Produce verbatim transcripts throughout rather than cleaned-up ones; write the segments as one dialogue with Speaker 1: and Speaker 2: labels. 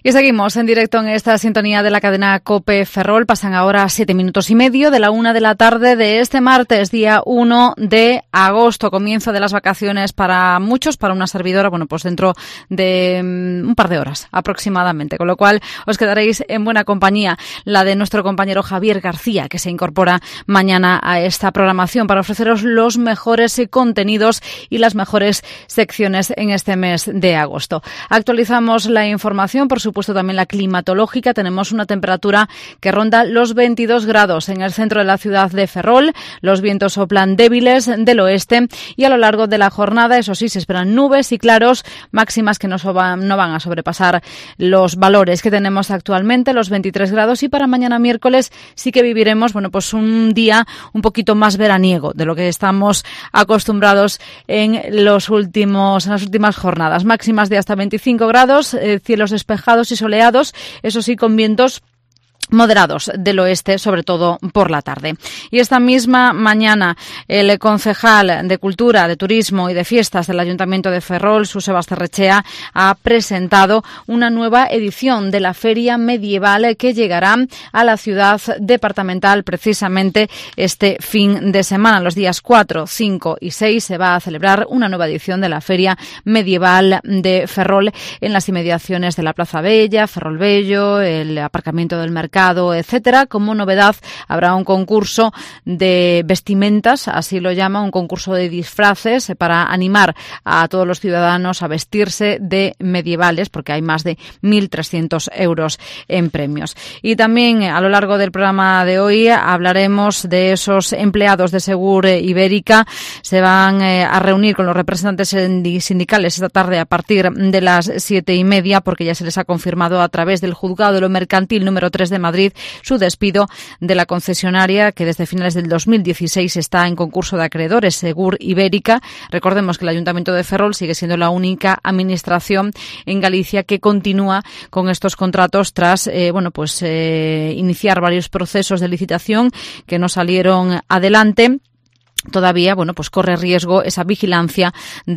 Speaker 1: Y seguimos en directo en esta sintonía de la cadena COPE Ferrol. Pasan ahora siete minutos y medio de la una de la tarde de este martes, día uno de agosto, comienzo de las vacaciones para muchos, para una servidora, bueno, pues dentro de um, un par de horas aproximadamente, con lo cual os quedaréis en buena compañía, la de nuestro compañero Javier García, que se incorpora mañana a esta programación para ofreceros los mejores contenidos y las mejores secciones en este mes de agosto. Actualizamos la información, por supuesto, puesto también la climatológica. Tenemos una temperatura que ronda los veintidós grados en el centro de la ciudad de Ferrol. Los vientos soplan débiles del oeste y a lo largo de la jornada, eso sí, se esperan nubes y claros, máximas que no, soba, no van a sobrepasar los valores que tenemos actualmente, los veintitrés grados, y para mañana miércoles sí que viviremos, bueno, pues un día un poquito más veraniego de lo que estamos acostumbrados en los últimos en las últimas jornadas. Máximas de hasta veinticinco grados, eh, cielos despejados y soleados, eso sí, con vientos moderados del oeste, sobre todo por la tarde. Y esta misma mañana el concejal de Cultura, de Turismo y de Fiestas del Ayuntamiento de Ferrol, Suso Basterrechea, ha presentado una nueva edición de la Feria Medieval que llegará a la ciudad departamental precisamente este fin de semana. Los días cuatro, cinco y seis se va a celebrar una nueva edición de la Feria Medieval de Ferrol en las inmediaciones de la Plaza Bella, Ferrol Bello, el aparcamiento del mercado, etcétera. Como novedad, habrá un concurso de vestimentas, así lo llama, un concurso de disfraces para animar a todos los ciudadanos a vestirse de medievales, porque hay más de mil trescientos euros en premios. Y también a lo largo del programa de hoy hablaremos de esos empleados de Segur Ibérica. Se van eh, a reunir con los representantes sindicales esta tarde a partir de las siete y media, porque ya se les ha confirmado a través del Juzgado de lo Mercantil número tres de Madrid su despido de la concesionaria que desde finales del dos mil dieciséis está en concurso de acreedores, Segur Ibérica. Recordemos que el Ayuntamiento de Ferrol sigue siendo la única administración en Galicia que continúa con estos contratos tras eh, bueno pues eh, iniciar varios procesos de licitación que no salieron adelante. Todavía, bueno, pues corre riesgo esa vigilancia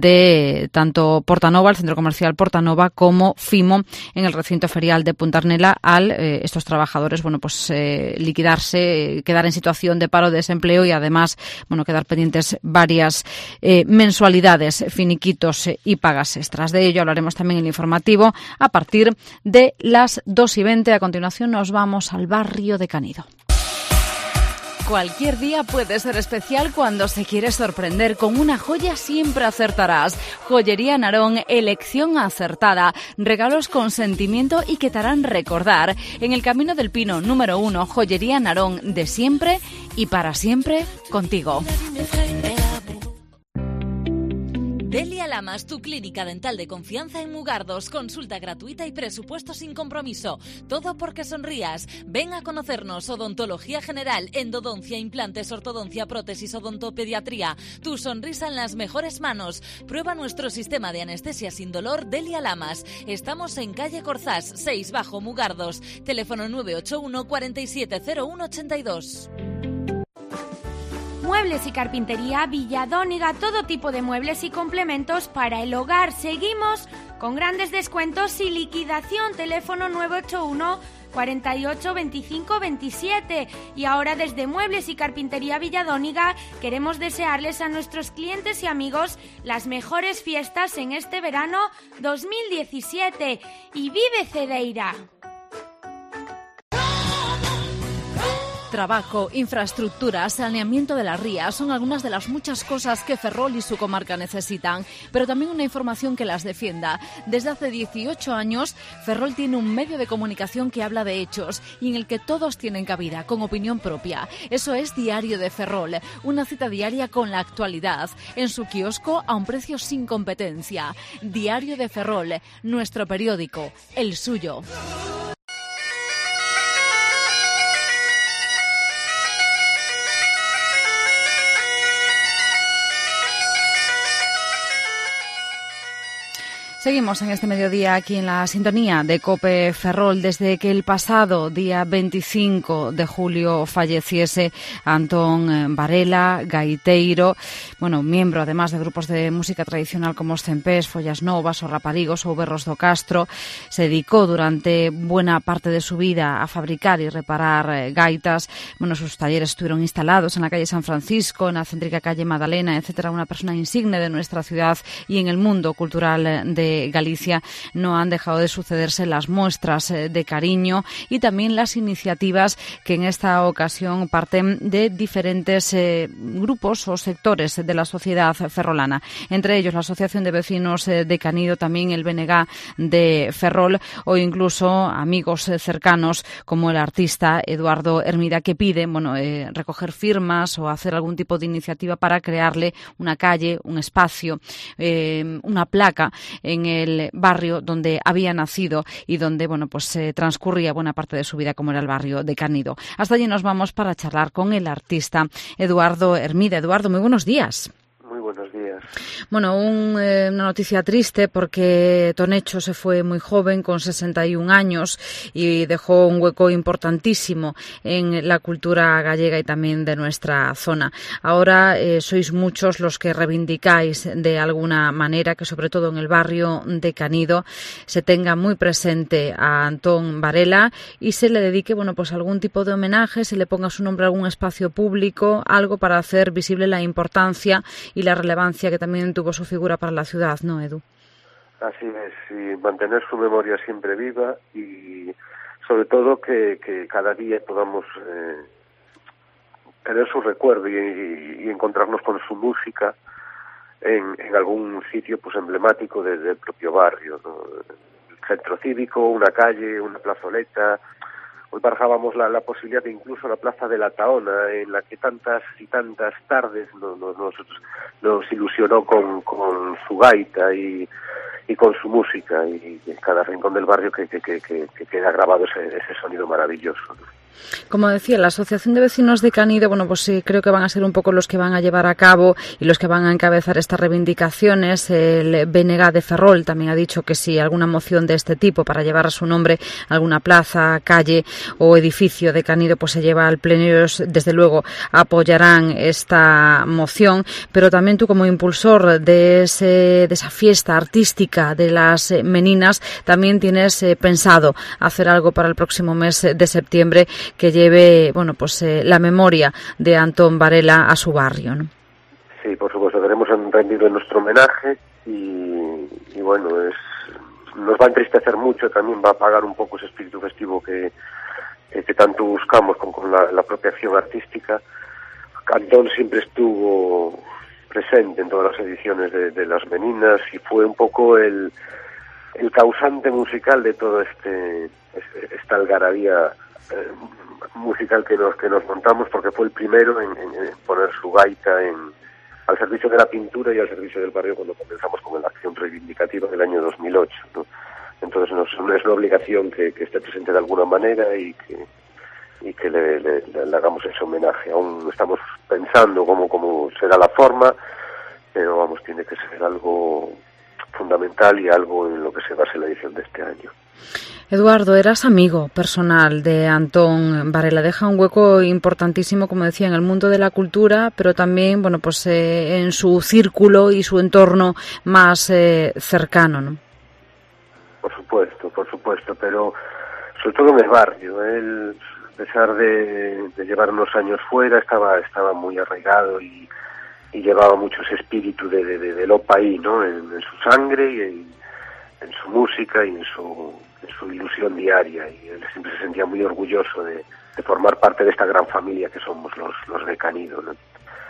Speaker 1: de tanto Portanova, el centro comercial Portanova, como Fimo en el recinto ferial de Puntarnela, al eh, estos trabajadores, bueno, pues eh, liquidarse, quedar en situación de paro, de desempleo y además, bueno, quedar pendientes varias eh, mensualidades, finiquitos eh, y pagas extras. De ello hablaremos también en el informativo a partir de las dos y veinte. A continuación nos vamos al barrio de Canido. Cualquier día puede ser especial cuando se quiere sorprender. Con una joya siempre acertarás. Joyería Narón, elección acertada. Regalos con sentimiento y que te harán recordar. En el Camino del Pino número uno, Joyería Narón, de siempre y para siempre contigo.
Speaker 2: Delia Lamas, tu clínica dental de confianza en Mugardos. Consulta gratuita y presupuesto sin compromiso. Todo porque sonrías. Ven a conocernos. Odontología general, endodoncia, implantes, ortodoncia, prótesis, odontopediatría. Tu sonrisa en las mejores manos. Prueba nuestro sistema de anestesia sin dolor Delia Lamas. Estamos en calle Corzás, seis bajo Mugardos. Teléfono nueve ocho uno, cuarenta y siete cero uno ochenta y dos.
Speaker 3: Muebles y carpintería Villadóniga, todo tipo de muebles y complementos para el hogar. Seguimos con grandes descuentos y liquidación. Teléfono nueve ocho uno, cuarenta y ocho, veinticinco, veintisiete. Y ahora desde Muebles y Carpintería Villadóniga queremos desearles a nuestros clientes y amigos las mejores fiestas en este verano dos mil diecisiete. Y vive Cedeira.
Speaker 1: Trabajo, infraestructura, saneamiento de las rías son algunas de las muchas cosas que Ferrol y su comarca necesitan, pero también una información que las defienda. Desde hace dieciocho años, Ferrol tiene un medio de comunicación que habla de hechos y en el que todos tienen cabida, con opinión propia. Eso es Diario de Ferrol, una cita diaria con la actualidad, en su kiosco a un precio sin competencia. Diario de Ferrol, nuestro periódico, el suyo. Seguimos en este mediodía aquí en la sintonía de COPE Ferrol. Desde que el pasado día veinticinco de julio falleciese Antón Varela, gaiteiro, bueno, miembro además de grupos de música tradicional como os Cempés, Follas Novas o Raparigos ou Berros do Castro, se dedicó durante buena parte de su vida a fabricar y reparar gaitas. Bueno, sus talleres estuvieron instalados en la calle San Francisco, en la céntrica calle Madalena, etcétera. Una persona insigne de nuestra ciudad y en el mundo cultural de Galicia. No han dejado de sucederse las muestras de cariño y también las iniciativas que en esta ocasión parten de diferentes eh, grupos o sectores de la sociedad ferrolana. Entre ellos la Asociación de Vecinos de Canido, también el B N G de Ferrol o incluso amigos cercanos como el artista Eduardo Hermida, que pide bueno, eh, recoger firmas o hacer algún tipo de iniciativa para crearle una calle, un espacio, eh, una placa en el barrio donde había nacido y donde bueno pues eh, transcurría buena parte de su vida, como era el barrio de Canido. Hasta allí nos vamos para charlar con el artista Eduardo Hermida. Eduardo, muy buenos días.
Speaker 4: Muy buenos días.
Speaker 1: Bueno, un, eh, una noticia triste porque Tonecho se fue muy joven, con sesenta y un años, y dejó un hueco importantísimo en la cultura gallega y también de nuestra zona. Ahora eh, sois muchos los que reivindicáis de alguna manera que sobre todo en el barrio de Canido se tenga muy presente a Antón Varela y se le dedique bueno pues algún tipo de homenaje, se le ponga su nombre a algún espacio público, algo para hacer visible la importancia y la relevancia que también tuvo su figura para la ciudad, ¿no, Edu?
Speaker 4: Así es, y mantener su memoria siempre viva y sobre todo que, que cada día podamos eh, tener su recuerdo y, y, y encontrarnos con su música en, en algún sitio pues emblemático de, del propio barrio, ¿no? El centro cívico, una calle, una plazoleta. Hoy barajábamos la, la posibilidad de incluso la plaza de la Taona, en la que tantas y tantas tardes nos, nos, nos, nos ilusionó con, con su gaita y, y con su música, y en cada rincón del barrio que, que, que, que queda grabado ese, ese sonido maravilloso, ¿no?
Speaker 1: Como decía, la Asociación de Vecinos de Canido, bueno, pues sí, creo que van a ser un poco los que van a llevar a cabo y los que van a encabezar estas reivindicaciones. El B N G de Ferrol también ha dicho que si alguna moción de este tipo para llevar a su nombre alguna plaza, calle o edificio de Canido pues se lleva al pleno, ellos desde luego apoyarán esta moción, pero también tú como impulsor de, ese, de esa fiesta artística de las meninas también tienes eh, pensado hacer algo para el próximo mes de septiembre que lleve, bueno, pues eh, la memoria de Antón Varela a su barrio, ¿no?
Speaker 4: Sí, por supuesto, queremos rendirle nuestro homenaje y, y bueno, es, nos va a entristecer mucho, también va a apagar un poco ese espíritu festivo que, que, que tanto buscamos con, con la, la propia acción artística. Antón siempre estuvo presente en todas las ediciones de, de las meninas y fue un poco el, el causante musical de todo este esta algarabía Eh, musical que nos que nos montamos, porque fue el primero en, en, en poner su gaita en, al servicio de la pintura y al servicio del barrio cuando comenzamos con la acción reivindicativa del año dos mil ocho, ¿no? Entonces nos, es una obligación que, que esté presente de alguna manera y que y que le, le, le hagamos ese homenaje. Aún estamos pensando cómo, cómo será la forma, pero vamos, tiene que ser algo fundamental y algo en lo que se base la edición de este año.
Speaker 1: Eduardo, eras amigo personal de Antón Varela, deja un hueco importantísimo, como decía, en el mundo de la cultura, pero también, bueno, pues eh, en su círculo y su entorno más eh, cercano, ¿no?
Speaker 4: Por supuesto, por supuesto, pero sobre todo en el barrio. Él, a pesar de, de llevar unos años fuera, estaba estaba muy arraigado y, y llevaba mucho ese espíritu de, de, de, de lo país, ¿no? En, en su sangre y en, en su música y en su su ilusión diaria, y él siempre se sentía muy orgulloso de, de formar parte de esta gran familia que somos los, los de Canido, ¿no?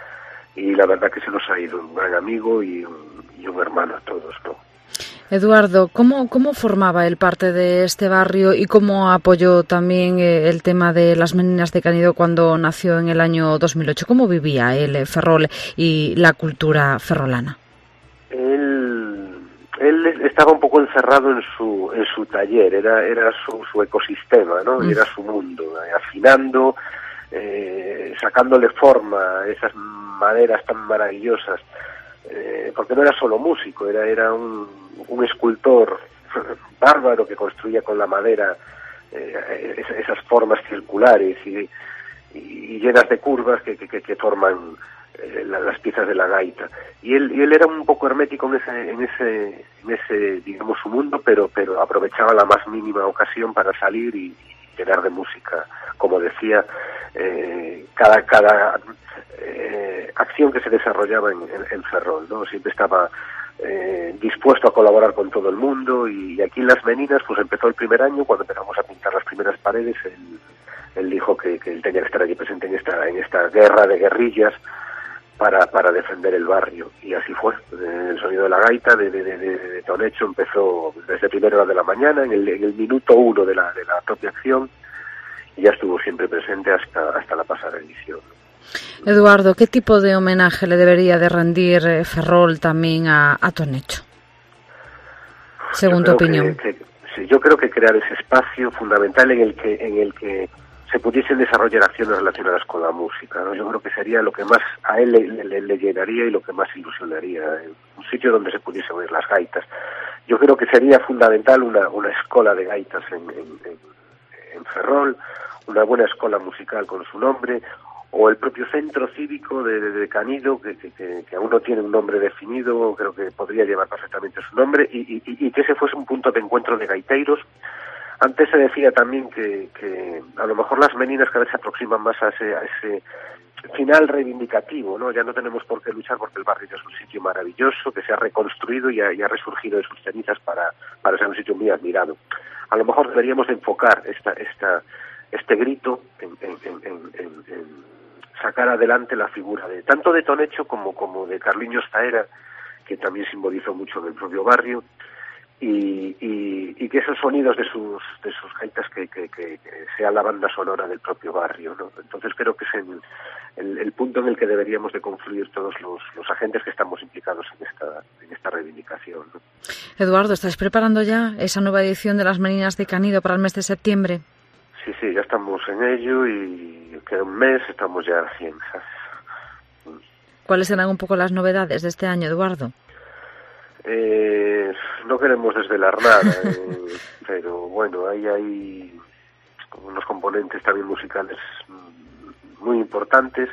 Speaker 4: Y la verdad que se nos ha ido un gran amigo y un, y un hermano a todos, ¿no?
Speaker 1: Eduardo, ¿cómo, ¿cómo formaba él parte de este barrio y cómo apoyó también eh, el tema de las meninas de Canido cuando nació en el año dos mil ocho? ¿Cómo vivía él, eh, Ferrol, y la cultura ferrolana?
Speaker 4: Él Él estaba un poco encerrado en su en su taller, era era su, su ecosistema, ¿no? Mm. Era su mundo, eh, afinando, eh, sacándole forma a esas maderas tan maravillosas, eh, porque no era solo músico, era, era un, un escultor bárbaro que construía con la madera eh, esas formas circulares y, y llenas de curvas que, que, que forman eh, las piezas de la gaita. Y él, y él era un poco hermético en ese, en ese, en ese digamos, su mundo, pero, pero aprovechaba la más mínima ocasión para salir y, y llenar de música, como decía, eh, cada, cada eh, acción que se desarrollaba en, en, en Ferrol, ¿no? Siempre estaba Eh, dispuesto a colaborar con todo el mundo, y aquí en Las Meninas pues empezó el primer año, cuando empezamos a pintar las primeras paredes, él, él dijo que, que él tenía que estar allí presente en esta, en esta guerra de guerrillas para, para defender el barrio, y así fue. El sonido de la gaita de, de, de, de Tonecho empezó desde primera hora de la mañana, en el, en el minuto uno de la, de la propia acción, y ya estuvo siempre presente hasta, hasta la pasada edición.
Speaker 1: Eduardo, ¿qué tipo de homenaje le debería de rendir Ferrol también a, a Tonecho, según tu opinión?
Speaker 4: Que, que, sí, yo creo que crear ese espacio fundamental en el que en el que se pudiesen desarrollar acciones relacionadas con la música, ¿no? Yo creo que sería lo que más a él le, le, le llenaría y lo que más ilusionaría, un sitio donde se pudiesen oír las gaitas. Yo creo que sería fundamental una, una escuela de gaitas en, en, en, en Ferrol, una buena escuela musical con su nombre, o el propio centro cívico de, de, de Canido, que, que, que aún no tiene un nombre definido, creo que podría llevar perfectamente su nombre, y, y, y que ese fuese un punto de encuentro de gaiteiros. Antes se decía también que, que a lo mejor Las Meninas cada vez se aproximan más a ese, a ese final reivindicativo, ¿no? Ya no tenemos por qué luchar porque el barrio ya es un sitio maravilloso, que se ha reconstruido y ha, y ha resurgido de sus cenizas para, para ser un sitio muy admirado. A lo mejor deberíamos enfocar esta, esta, este grito en, en, en, en, en sacar adelante la figura de tanto de Tonecho como, como de Carliños Zaera, que también simbolizó mucho en el propio barrio, y, y, y que esos sonidos de sus de sus gaitas que, que, que, que sea la banda sonora del propio barrio, ¿no? Entonces creo que es el, el, el punto en el que deberíamos de confluir todos los, los agentes que estamos implicados en esta en esta reivindicación, ¿no?
Speaker 1: Eduardo, ¿estás preparando ya esa nueva edición de Las Meninas de Canido para el mes de septiembre?
Speaker 4: Sí, sí, ya estamos en ello y queda un mes, estamos ya a cien, ¿sabes?
Speaker 1: ¿Cuáles serán un poco las novedades de este año, Eduardo?
Speaker 4: Eh, no queremos desvelar nada, eh, pero bueno, ahí hay unos componentes también musicales muy importantes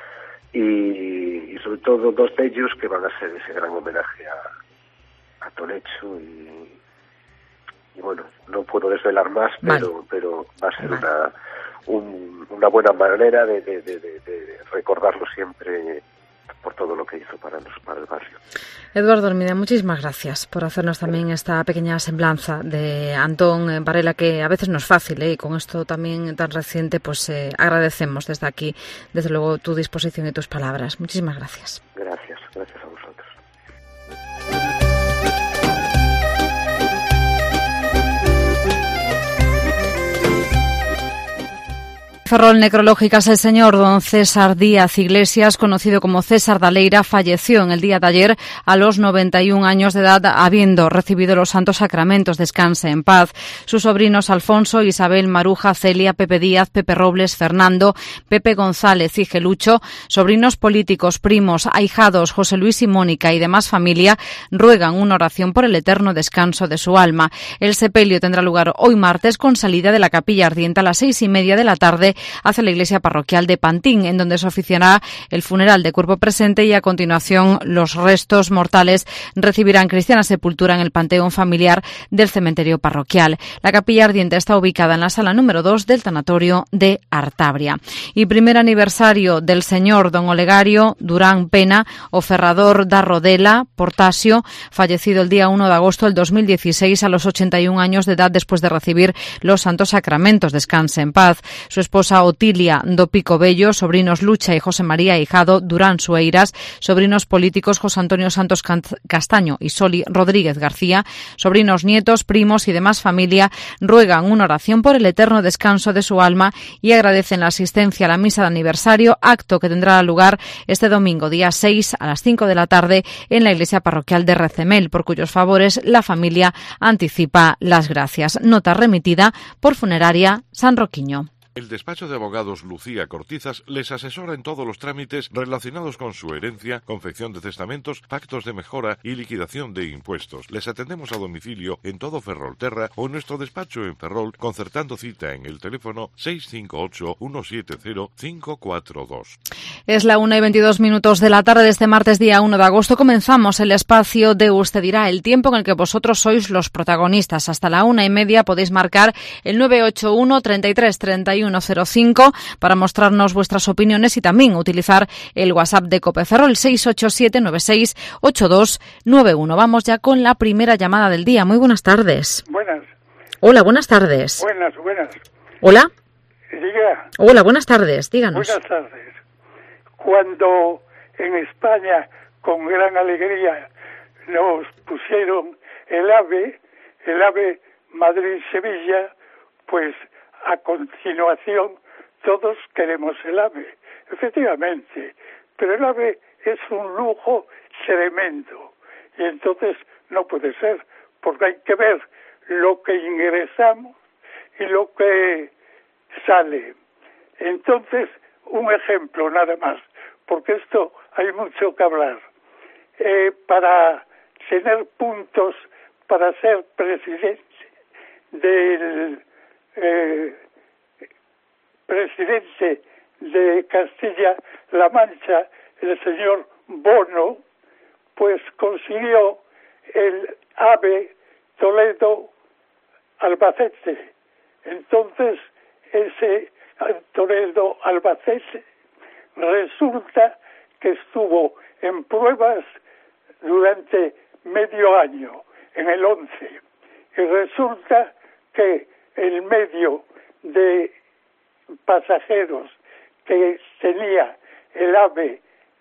Speaker 4: y, y sobre todo dos de ellos que van a ser ese gran homenaje a, a Tonecho y, y bueno, no puedo desvelar más, pero vale. pero va a ser vale. una un, una buena manera de, de, de, de, de recordarlo siempre por todo lo que hizo para nos, para el barrio.
Speaker 1: Eduardo Hermida, muchísimas gracias por hacernos también esta pequeña semblanza de Antón Varela, que a veces no es fácil, ¿eh? Y con esto también tan reciente, pues eh, agradecemos desde aquí, desde luego, tu disposición y tus palabras. Muchísimas gracias.
Speaker 4: Gracias, gracias a vosotros.
Speaker 1: Ferrol Necrológicas, el señor don César Díaz Iglesias, conocido como César da Leira, falleció en el día de ayer a los noventa y un años de edad, habiendo recibido los santos sacramentos. Descanse en paz. Sus sobrinos Alfonso, Isabel, Maruja, Celia, Pepe Díaz, Pepe Robles, Fernando, Pepe González y Gelucho, sobrinos políticos, primos, ahijados, José Luis y Mónica y demás familia, ruegan una oración por el eterno descanso de su alma. El sepelio tendrá lugar hoy martes con salida de la capilla ardiente a las seis y media de la tarde hacia la iglesia parroquial de Pantín, en donde se oficiará el funeral de cuerpo presente y a continuación los restos mortales recibirán cristiana sepultura en el panteón familiar del cementerio parroquial. La capilla ardiente está ubicada en la sala número dos del tanatorio de Artabria. Y primer aniversario del señor don Olegario Durán Pena, o Ferrador da Rodela Portasio, fallecido el día uno de agosto del dos mil dieciséis a los ochenta y un años de edad después de recibir los santos sacramentos. Descanse en paz. Su esposa Otilia do Pico Bello, sobrinos Lucha y José María Hijado Durán Sueiras, sobrinos políticos José Antonio Santos Castaño y Soli Rodríguez García, sobrinos, nietos, primos y demás familia ruegan una oración por el eterno descanso de su alma y agradecen la asistencia a la misa de aniversario, acto que tendrá lugar este domingo día seis a las cinco de la tarde en la iglesia parroquial de Recemel, por cuyos favores la familia anticipa las gracias. Nota remitida por Funeraria San Roquiño.
Speaker 5: El despacho de abogados Lucía Cortizas les asesora en todos los trámites relacionados con su herencia, confección de testamentos, pactos de mejora y liquidación de impuestos. Les atendemos a domicilio en todo Ferrolterra o en nuestro despacho en Ferrol, concertando cita en el teléfono seis cinco ocho, uno siete cero, cinco cuatro dos.
Speaker 1: Es la una y veintidós minutos de la tarde de este martes, día uno de agosto. Comenzamos el espacio de Usted dirá, el tiempo en el que vosotros sois los protagonistas. Hasta la una y media podéis marcar el nueve ocho uno, treinta y tres, treinta y uno cero cinco para mostrarnos vuestras opiniones y también utilizar el WhatsApp de COPE Ferrol seis ocho siete, nueve seis, ocho dos nueve uno. Vamos ya con la primera llamada del día. Muy buenas tardes.
Speaker 6: Buenas.
Speaker 1: Hola, buenas tardes.
Speaker 6: Buenas, buenas.
Speaker 1: Hola.
Speaker 6: Diga.
Speaker 1: Hola, buenas tardes. Díganos.
Speaker 6: Buenas tardes. Cuando en España, con gran alegría, nos pusieron el AVE, el AVE Madrid-Sevilla, pues a continuación todos queremos el AVE, efectivamente, pero el AVE es un lujo tremendo y entonces no puede ser, porque hay que ver lo que ingresamos y lo que sale. Entonces, un ejemplo nada más, porque esto hay mucho que hablar. Eh, para tener puntos para ser presidente del eh, presidente de Castilla-La Mancha, el señor Bono, pues consiguió el AVE Toledo-Albacete. Entonces, ese Toledo-Albacete resulta que estuvo en pruebas durante medio año, en el once, y resulta que el medio de pasajeros que tenía el AVE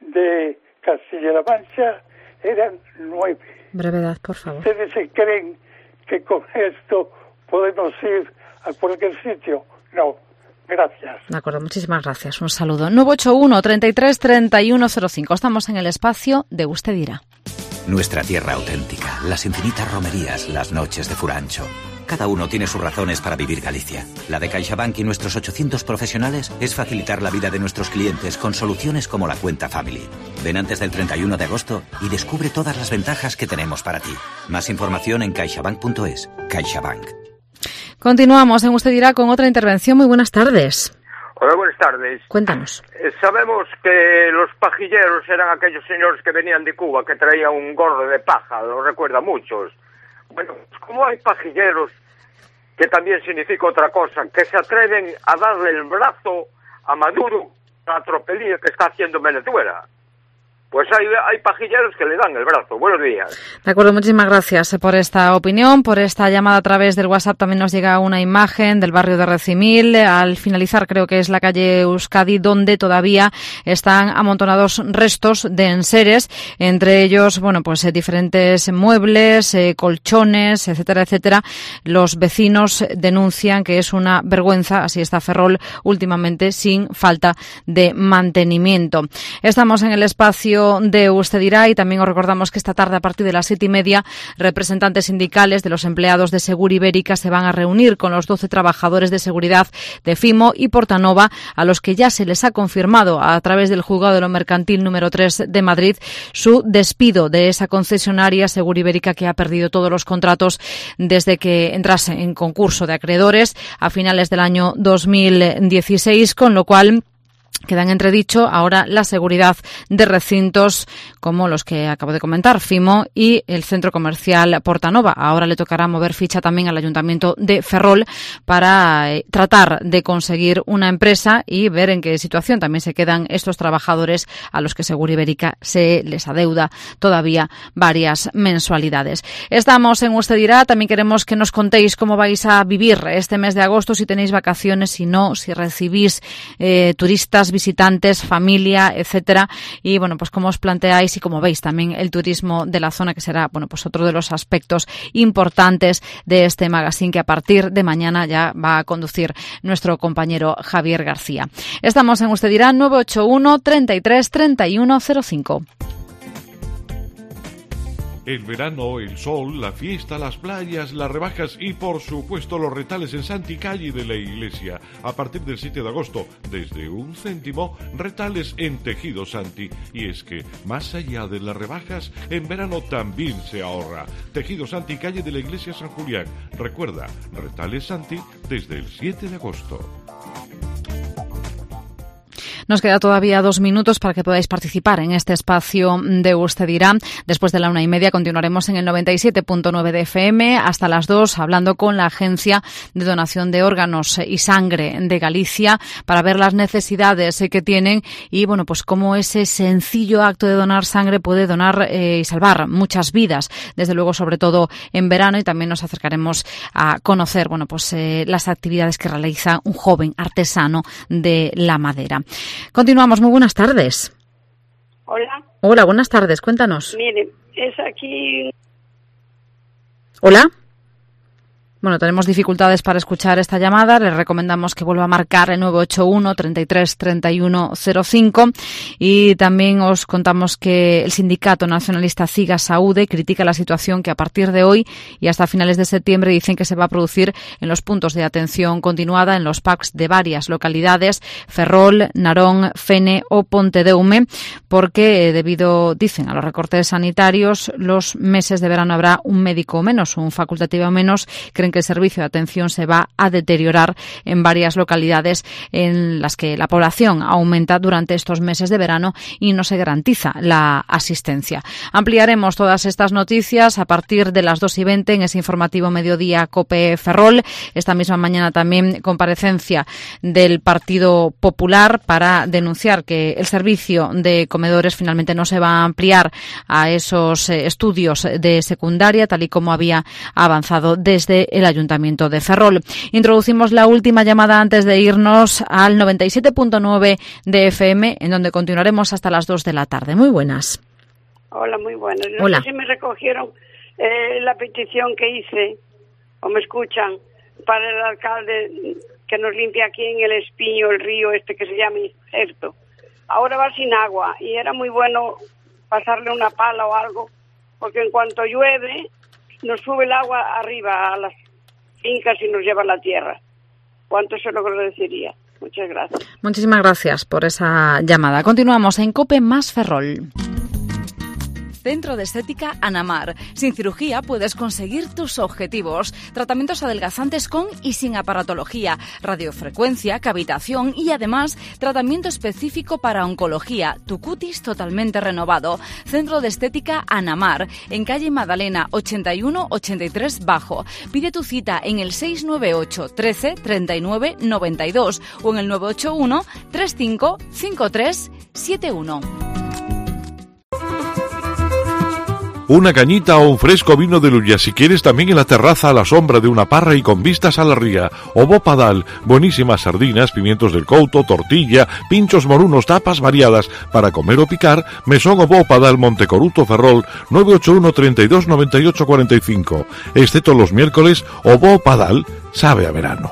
Speaker 6: de Castilla-La Mancha eran nueve.
Speaker 1: Brevedad, por favor.
Speaker 6: ¿Ustedes se creen que con esto podemos ir a cualquier sitio? No. Gracias.
Speaker 1: De acuerdo, muchísimas gracias. Un saludo. nueve ocho uno, treinta y tres, treinta y uno cero cinco. Estamos en el espacio de Usted dirá.
Speaker 7: Nuestra tierra auténtica, las infinitas romerías, las noches de Furancho. Cada uno tiene sus razones para vivir Galicia. La de CaixaBank y nuestros ochocientos profesionales es facilitar la vida de nuestros clientes con soluciones como la cuenta Family. Ven antes del treinta y uno de agosto y descubre todas las ventajas que tenemos para ti. Más información en caixabank punto es. CaixaBank.
Speaker 1: Continuamos en Usted dirá con otra intervención. Muy buenas tardes.
Speaker 8: Hola, buenas tardes.
Speaker 1: Cuéntanos.
Speaker 8: Eh, sabemos que los pajilleros eran aquellos señores que venían de Cuba, que traían un gorro de paja, lo recuerda a muchos. Bueno, pues como hay pajilleros, que también significa otra cosa, que se atreven a darle el brazo a Maduro a la tropelía que está haciendo Venezuela. Pues hay, hay pajilleros que le dan el brazo. Buenos días.
Speaker 1: De acuerdo, muchísimas gracias por esta opinión, por esta llamada a través del WhatsApp. También nos llega una imagen del barrio de Recimil. Al finalizar, creo que es la calle Euskadi, donde todavía están amontonados restos de enseres, entre ellos, bueno, pues eh, diferentes muebles, eh, colchones, etcétera, etcétera. Los vecinos denuncian que es una vergüenza, así está Ferrol últimamente, sin falta de mantenimiento. Estamos en el espacio de Usted dirá y también os recordamos que esta tarde a partir de las siete y media representantes sindicales de los empleados de Seguribérica se van a reunir con los doce trabajadores de seguridad de Fimo y Portanova, a los que ya se les ha confirmado a través del juzgado de lo mercantil número tres de Madrid su despido de esa concesionaria Seguribérica, que ha perdido todos los contratos desde que entrase en concurso de acreedores a finales del año dos mil dieciséis, con lo cual queda en entredicho ahora la seguridad de recintos como los que acabo de comentar, Fimo y el centro comercial Portanova. Ahora le tocará mover ficha también al Ayuntamiento de Ferrol para eh, tratar de conseguir una empresa y ver en qué situación también se quedan estos trabajadores a los que Seguribérica se les adeuda todavía varias mensualidades. Estamos en Usted dirá. También queremos que nos contéis cómo vais a vivir este mes de agosto, si tenéis vacaciones, si no, si recibís eh, turistas, visitantes, familia, etcétera. Y bueno, pues cómo os planteáis y cómo veis también el turismo de la zona, que será, bueno, pues otro de los aspectos importantes de este magazine que a partir de mañana ya va a conducir nuestro compañero Javier García. Estamos en Usted dirá, nueve ocho uno, treinta y tres, treinta y uno cero cinco.
Speaker 5: El verano, el sol, la fiesta, las playas, las rebajas y por supuesto los retales en Santi, calle de la Iglesia. A partir del siete de agosto, desde un céntimo, retales en Tejido Santi. Y es que, más allá de las rebajas, en verano también se ahorra. Tejido Santi, calle de la Iglesia San Julián. Recuerda, retales Santi desde el siete de agosto.
Speaker 1: Nos queda todavía dos minutos para que podáis participar en este espacio de Usted Dirá. Después de la una y media continuaremos en el noventa y siete punto nueve de F M hasta las dos, hablando con la Agencia de Donación de Órganos y Sangre de Galicia para ver las necesidades que tienen y, bueno, pues cómo ese sencillo acto de donar sangre puede donar eh, y salvar muchas vidas. Desde luego, sobre todo en verano, y también nos acercaremos a conocer, bueno, pues eh, las actividades que realiza un joven artesano de la madera. Continuamos, muy buenas tardes.
Speaker 9: Hola.
Speaker 1: Hola, buenas tardes, cuéntanos.
Speaker 9: Mire, es aquí...
Speaker 1: Hola. Bueno, tenemos dificultades para escuchar esta llamada. Les recomendamos que vuelva a marcar el nueve ocho uno, treinta y tres, treinta y uno cero cinco. Y también os contamos que el sindicato nacionalista CIGA Saúde critica la situación que a partir de hoy y hasta finales de septiembre dicen que se va a producir en los puntos de atención continuada en los P A Cs de varias localidades, Ferrol, Narón, Fene o Pontedeume, porque debido, dicen, a los recortes sanitarios, los meses de verano habrá un médico o menos, un facultativo o menos. Creen que el servicio de atención se va a deteriorar en varias localidades en las que la población aumenta durante estos meses de verano y no se garantiza la asistencia. Ampliaremos todas estas noticias a partir de las dos y veinte en ese informativo Mediodía COPE Ferrol. Esta misma mañana también comparecencia del Partido Popular para denunciar que el servicio de comedores finalmente no se va a ampliar a esos estudios de secundaria, tal y como había avanzado desde el Ayuntamiento de Ferrol. Introducimos la última llamada antes de irnos al noventa y siete punto nueve de F M, en donde continuaremos hasta las dos de la tarde. Muy buenas.
Speaker 9: Hola, muy buenas. No
Speaker 1: Hola.
Speaker 9: sé si me recogieron eh, la petición que hice, o me escuchan, para el alcalde que nos limpia aquí en el Espiño, el río este que se llama Injerto. Ahora va sin agua y era muy bueno pasarle una pala o algo, porque en cuanto llueve nos sube el agua arriba a las fincas y nos lleva a la tierra. ¿Cuánto se lo agradecería? Muchas gracias.
Speaker 1: Muchísimas gracias por esa llamada. Continuamos en COPE más Ferrol.
Speaker 2: Centro de Estética Anamar. Sin cirugía puedes conseguir tus objetivos. Tratamientos adelgazantes con y sin aparatología, radiofrecuencia, cavitación y además tratamiento específico para oncología. Tu cutis totalmente renovado. Centro de Estética Anamar, en calle Madalena ochenta y uno ochenta y tres Bajo. Pide tu cita en el seis nueve ocho, trece, treinta y nueve, noventa y dos o en el nueve ocho uno, treinta y cinco, cincuenta y tres, setenta y uno.
Speaker 5: Una cañita o un fresco vino de Luya, si quieres también en la terraza a la sombra de una parra y con vistas a la ría. Obo Padal, buenísimas sardinas, pimientos del Couto, tortilla, pinchos morunos, tapas variadas para comer o picar. Mesón Obo Padal, Montecoruto, Ferrol, nueve ocho uno, treinta y dos, noventa y ocho, cuarenta y cinco. Excepto los miércoles, Obo Padal sabe a verano.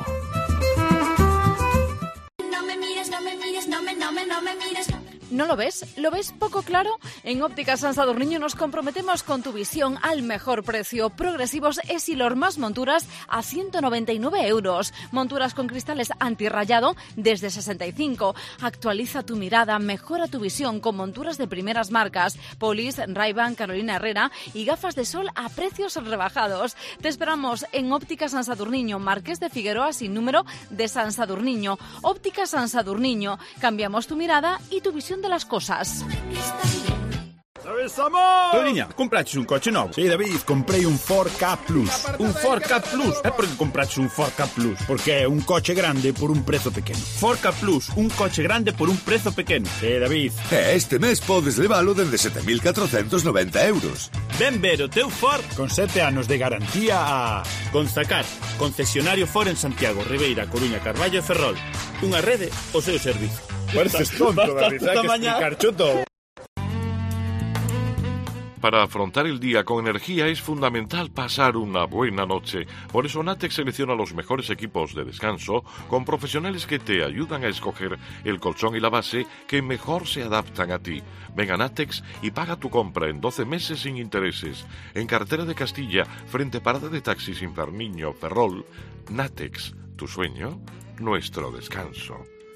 Speaker 2: ¿No lo ves? ¿Lo ves poco claro? En Óptica San Sadurniño nos comprometemos con tu visión al mejor precio. Progresivos Essilor más monturas a ciento noventa y nueve euros. Monturas con cristales antirrayado desde sesenta y cinco. Actualiza tu mirada, mejora tu visión con monturas de primeras marcas. Polis, Ray-Ban, Carolina Herrera y gafas de sol a precios rebajados. Te esperamos en Óptica San Sadurniño, Marqués de Figueroa sin número de San Sadurniño. Óptica San Sadurniño. Cambiamos tu mirada y tu visión de las cosas.
Speaker 10: ¿Sabes, amor? Toniña, compraches un coche novo? Sí, David, comprei un Ford K Plus. Un Ford K Plus? É porque compraches un Ford K Plus? Porque é un coche grande por un prezo pequeno. Ford K Plus, un coche grande por un prezo pequeno. Sí, David.
Speaker 11: E este mes podes levalo dende sete mil catrocentos noventa euros.
Speaker 10: Ven ver o teu Ford con sete anos de garantía a Conzacar, concesionario Ford en Santiago, Ribeira, Coruña, Carballo e Ferrol. Unha rede o seu servizo.
Speaker 11: Pareces tonto, David, hai que explicar todo.
Speaker 5: Para afrontar el día con energía es fundamental pasar una buena noche. Por eso Natex selecciona los mejores equipos de descanso con profesionales que te ayudan a escoger el colchón y la base que mejor se adaptan a ti. Ven a Natex y paga tu compra en doce meses sin intereses. En Carretera de Castilla, frente a Parada de Taxis Inferniño, Ferrol, Natex, tu sueño, nuestro descanso.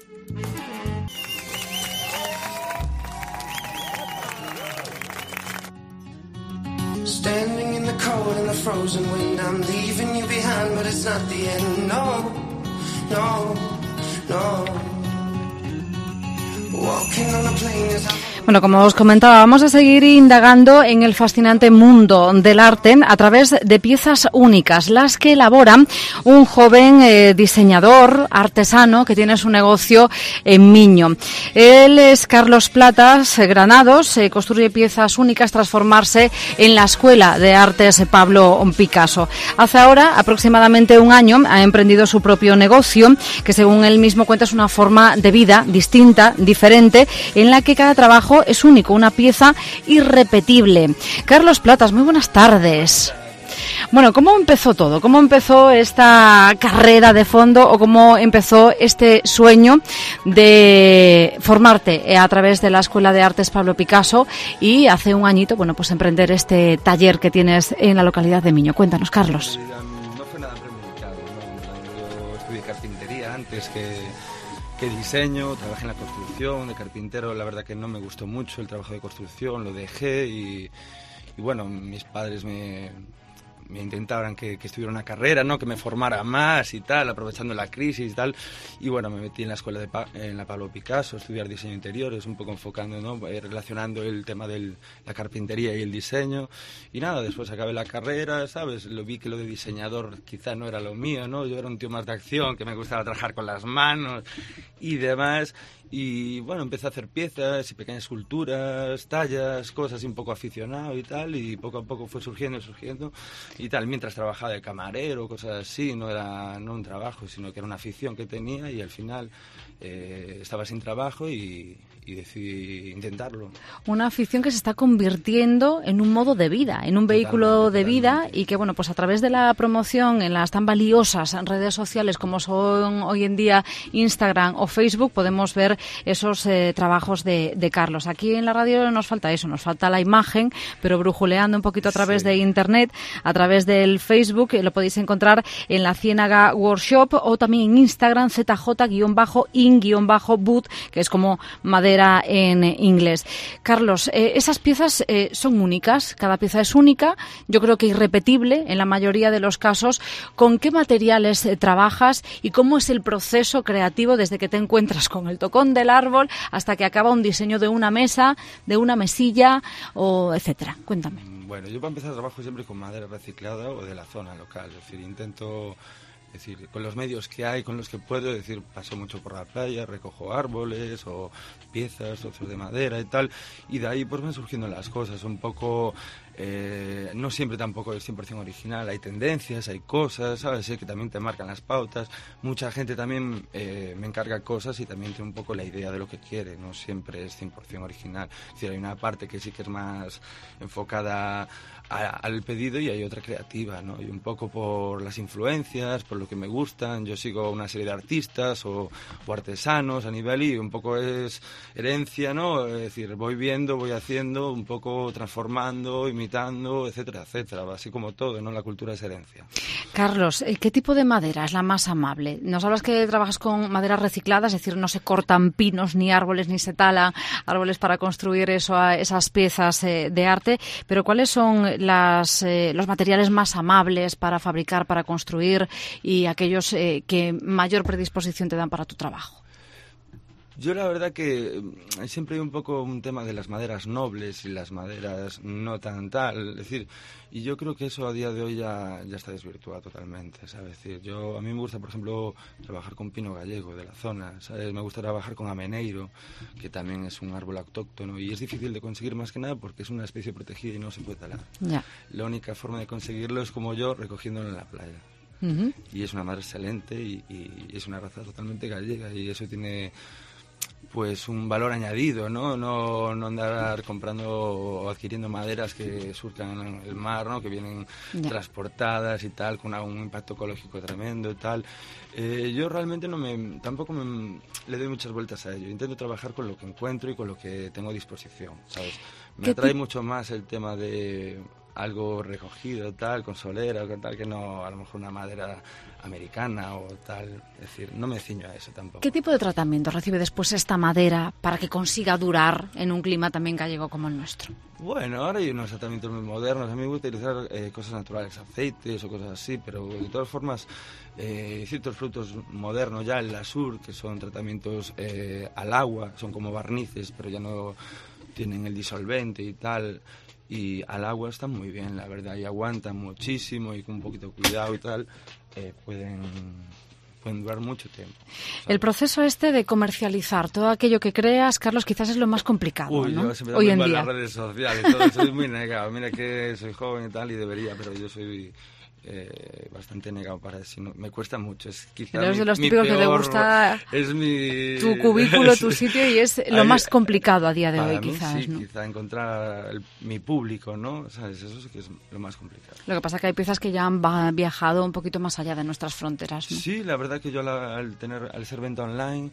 Speaker 12: Standing in the cold and the frozen wind, I'm leaving you behind, but it's not the end. No, no, no. Walking on a plane is how...
Speaker 1: Bueno, como os comentaba, vamos a seguir indagando en el fascinante mundo del arte a través de piezas únicas, las que elabora un joven eh, diseñador artesano que tiene su negocio en Miño. Él es Carlos Platas Granados, eh, construye piezas únicas tras formarse en la Escuela de Artes Pablo Picasso. Hace ahora aproximadamente un año ha emprendido su propio negocio, que según él mismo cuenta es una forma de vida distinta, diferente, en la que cada trabajo es único, una pieza irrepetible. Carlos Platas, muy buenas tardes. Bueno, ¿cómo empezó todo? ¿Cómo empezó esta carrera de fondo o cómo empezó este sueño de formarte a través de la Escuela de Artes Pablo Picasso y hace un añito, bueno, pues emprender este taller que tienes en la localidad de Miño? Cuéntanos, Carlos.
Speaker 13: No fue nada premeditado, ¿no? Yo estudié carpintería antes que... que diseño, trabajé en la construcción, de carpintero, la verdad que no me gustó mucho el trabajo de construcción, lo dejé y, y bueno, mis padres me, me intentaban que, que estudiara una carrera, ¿no? Que me formara más y tal, aprovechando la crisis y tal, y bueno, me metí en la escuela de pa en la Pablo Picasso, a estudiar diseño interiores, un poco enfocando, ¿no? Relacionando el tema de la carpintería y el diseño, y nada, después acabé la carrera, ¿sabes? Lo vi que lo de diseñador quizá no era lo mío, ¿no? Yo era un tío más de acción, que me gustaba trabajar con las manos y demás, y bueno, empecé a hacer piezas y pequeñas esculturas, tallas, cosas un poco aficionado y tal, y poco a poco fue surgiendo, surgiendo y tal, mientras trabajaba de camarero, cosas así, no era no un trabajo, sino que era una afición que tenía y al final eh, estaba sin trabajo y, y decidí intentarlo.
Speaker 1: Una afición que se está convirtiendo en un modo de vida, en un vehículo totalmente, de vida totalmente. Y que, bueno, pues a través de la promoción en las tan valiosas redes sociales como son hoy en día Instagram o Facebook, podemos ver esos eh, trabajos de, de Carlos. Aquí en la radio nos falta eso, nos falta la imagen, pero brujuleando un poquito a través sí. de Internet, a través del Facebook, eh, lo podéis encontrar en la Ciénaga Workshop o también en Instagram Z J-in-boot, que es como madera en inglés. Carlos, eh, esas piezas eh, son únicas, cada pieza es única, yo creo que irrepetible en la mayoría de los casos. ¿Con qué materiales eh, trabajas y cómo es el proceso creativo desde que te encuentras con el tocón del árbol hasta que acaba un diseño de una mesa, de una mesilla, o etcétera? Cuéntame.
Speaker 13: Bueno, yo para empezar trabajo siempre con madera reciclada o de la zona local, es decir, intento... Es decir, con los medios que hay, con los que puedo, es decir, paso mucho por la playa, recojo árboles o piezas, trozos de madera y tal, y de ahí pues van surgiendo las cosas, un poco, eh, no siempre tampoco es cien por ciento original, hay tendencias, hay cosas, ¿sabes? Sí, que también te marcan las pautas, mucha gente también eh, me encarga cosas y también tiene un poco la idea de lo que quiere, no siempre es cien por ciento original, es decir, hay una parte que sí que es más enfocada a, al pedido y hay otra creativa, ¿no? Y un poco por las influencias, por lo que me gustan, yo sigo una serie de artistas o, o artesanos a nivel y un poco es herencia, ¿no? Es decir, voy viendo, voy haciendo, un poco transformando, imitando, etcétera, etcétera, así como todo, ¿no? La cultura es herencia.
Speaker 1: Carlos, ¿qué tipo de madera es la más amable? Nos hablas que trabajas con maderas recicladas, es decir, no se cortan pinos ni árboles, ni se talan árboles para construir eso, esas piezas eh, de arte, pero ¿cuáles son las, eh, los materiales más amables para fabricar, para construir y aquellos eh, que mayor predisposición te dan para tu trabajo?
Speaker 13: Yo la verdad que siempre hay un poco un tema de las maderas nobles y las maderas no tan tal, es decir, y yo creo que eso a día de hoy ya, ya está desvirtuado totalmente, ¿sabes? Es decir, yo, a mí me gusta, por ejemplo, trabajar con pino gallego de la zona, ¿sabes? Me gusta trabajar con ameneiro, que también es un árbol autóctono y es difícil de conseguir más que nada porque es una especie protegida y no se puede talar.
Speaker 1: Ya.
Speaker 13: La única forma de conseguirlo es como yo, recogiéndolo en la playa.
Speaker 1: Uh-huh.
Speaker 13: Y es una madera excelente y, y es una raza totalmente gallega y eso tiene... pues un valor añadido, ¿no? No, no andar comprando o adquiriendo maderas que surcan en el mar, ¿no? Que vienen yeah. transportadas y tal, con un impacto ecológico tremendo y tal. Eh, yo realmente no me, tampoco me, le doy muchas vueltas a ello. Intento trabajar con lo que encuentro y con lo que tengo a disposición, ¿sabes? Me atrae mucho más el tema de algo recogido, tal, con solera o tal, que no a lo mejor una madera americana o tal. Es decir, no me ciño a eso tampoco.
Speaker 1: ¿Qué tipo de tratamiento recibe después esta madera para que consiga durar en un clima también gallego como el nuestro?
Speaker 13: Bueno, ahora hay unos tratamientos muy modernos. A mí me gusta utilizar eh, cosas naturales, aceites o cosas así, pero de todas formas, eh, ciertos frutos modernos ya, el Lasur, que son tratamientos eh, al agua, son como barnices, pero ya no tienen el disolvente y tal. Y al agua están muy bien, la verdad, y aguantan muchísimo y con un poquito de cuidado y tal, eh, pueden, pueden durar mucho tiempo, ¿sabes?
Speaker 1: El proceso este de comercializar todo aquello que creas, Carlos, quizás es lo más complicado,
Speaker 13: Uy,
Speaker 1: ¿no?
Speaker 13: Yo se me da
Speaker 1: hoy
Speaker 13: muy
Speaker 1: en
Speaker 13: mal
Speaker 1: día.
Speaker 13: las redes sociales, todo, soy muy negado. Mira que soy joven y tal y debería, pero yo soy... Eh, bastante negado para eso, no, me cuesta mucho, es quizá
Speaker 1: Eres
Speaker 13: mi,
Speaker 1: de los
Speaker 13: mi
Speaker 1: típicos
Speaker 13: peor,
Speaker 1: que te gusta
Speaker 13: es mi...
Speaker 1: tu cubículo, tu sitio, y es lo
Speaker 13: Ahí,
Speaker 1: más complicado a día de
Speaker 13: para
Speaker 1: hoy,
Speaker 13: mí,
Speaker 1: quizás,
Speaker 13: sí,
Speaker 1: ¿no?
Speaker 13: quizá encontrar el, mi público, ¿no? ¿Sabes? Eso sí que es lo más complicado.
Speaker 1: Lo que pasa es que hay piezas que ya han va- viajado un poquito más allá de nuestras fronteras, ¿no?
Speaker 13: Sí, la verdad que yo la, al tener al ser venta online,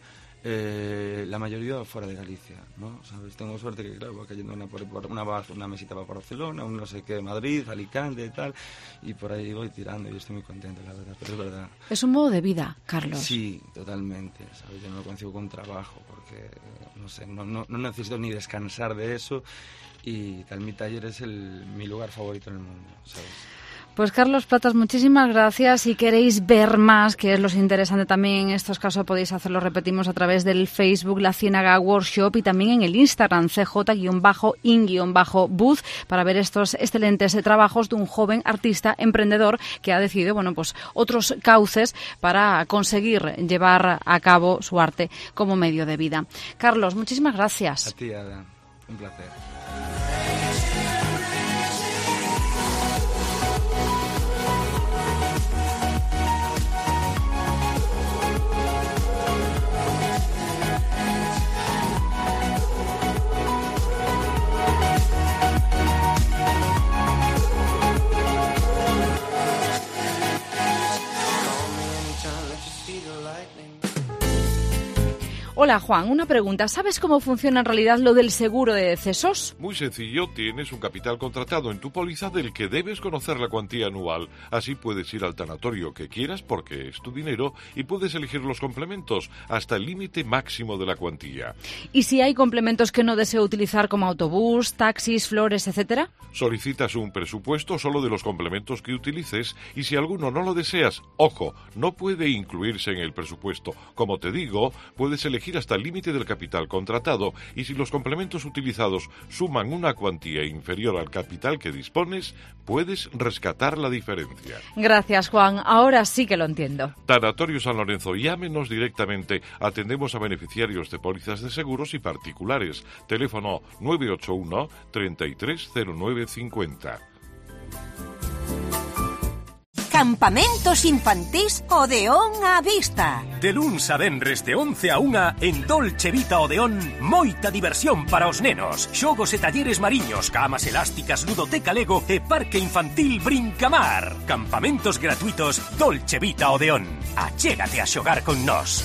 Speaker 13: eh, la mayoría fuera de Galicia, ¿no? ¿Sabes? Tengo suerte que, claro, va cayendo una, por, por, una, una mesita va para Barcelona, un no sé qué, Madrid, Alicante y tal, y por ahí voy tirando y estoy muy contento, la verdad, pero es verdad.
Speaker 1: Es un modo de vida, Carlos.
Speaker 13: Sí, totalmente, ¿sabes? Yo no lo consigo con trabajo porque, no sé, no, no, no necesito ni descansar de eso y tal, mi taller es el, mi lugar favorito en el mundo, ¿sabes?
Speaker 1: Pues Carlos Platas, muchísimas gracias. Si queréis ver más, que es lo interesante también en estos casos, podéis hacerlo, repetimos, a través del Facebook La Ciénaga Workshop y también en el Instagram C J in booth para ver estos excelentes trabajos de un joven artista emprendedor que ha decidido, bueno, pues otros cauces para conseguir llevar a cabo su arte como medio de vida. Carlos, muchísimas gracias.
Speaker 13: A ti, Ada. Un placer.
Speaker 1: Hola Juan, una pregunta. ¿Sabes cómo funciona en realidad lo del seguro de decesos?
Speaker 5: Muy sencillo, tienes un capital contratado en tu póliza del que debes conocer la cuantía anual. Así puedes ir al tanatorio que quieras porque es tu dinero y puedes elegir los complementos hasta el límite máximo de la cuantía.
Speaker 1: ¿Y si hay complementos que no deseo utilizar como autobús, taxis, flores, etcétera?
Speaker 5: Solicitas un presupuesto solo de los complementos que utilices y si alguno no lo deseas, ojo, no puede incluirse en el presupuesto. Como te digo, puedes elegir hasta el límite del capital contratado y si los complementos utilizados suman una cuantía inferior al capital que dispones, puedes rescatar la diferencia.
Speaker 1: Gracias, Juan. Ahora sí que lo entiendo.
Speaker 5: Tanatorio San Lorenzo, llámenos directamente. Atendemos a beneficiarios de pólizas de seguros y particulares. Teléfono nueve ocho uno, treinta y tres cero nueve cincuenta.
Speaker 14: Campamentos infantís Odeón á vista.
Speaker 15: De luns a venres de once a unha en Dolce Vita Odeón, moita diversión para os nenos. Xogos e talleres mariños, camas elásticas, ludoteca Lego e parque infantil Brincamar. Campamentos gratuitos Dolce Vita Odeón. Achégate a xogar con nós.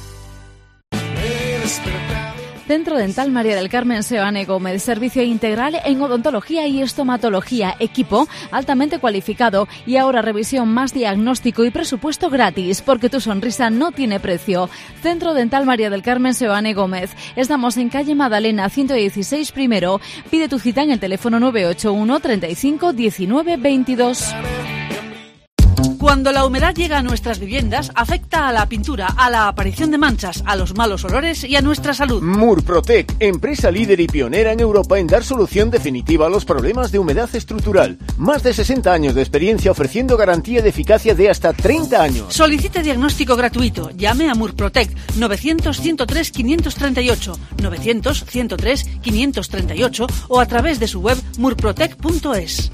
Speaker 1: Centro Dental María del Carmen Seoane Gómez, servicio integral en odontología y estomatología, equipo altamente cualificado y ahora revisión más diagnóstico y presupuesto gratis, porque tu sonrisa no tiene precio. Centro Dental María del Carmen Seoane Gómez. Estamos en calle Madalena ciento dieciséis primero. Pide tu cita en el teléfono nueve ocho uno, treinta y cinco, diecinueve, veintidós.
Speaker 16: Cuando la humedad llega a nuestras viviendas, afecta a la pintura, a la aparición de manchas, a los malos olores y a nuestra salud.
Speaker 17: Murprotec, empresa líder y pionera en Europa en dar solución definitiva a los problemas de humedad estructural. Más de sesenta años de experiencia ofreciendo garantía de eficacia de hasta treinta años.
Speaker 16: Solicite diagnóstico gratuito. Llame a Murprotec novecientos, ciento tres, quinientos treinta y ocho, novecientos, ciento tres, quinientos treinta y ocho o a través de su web murprotec punto es.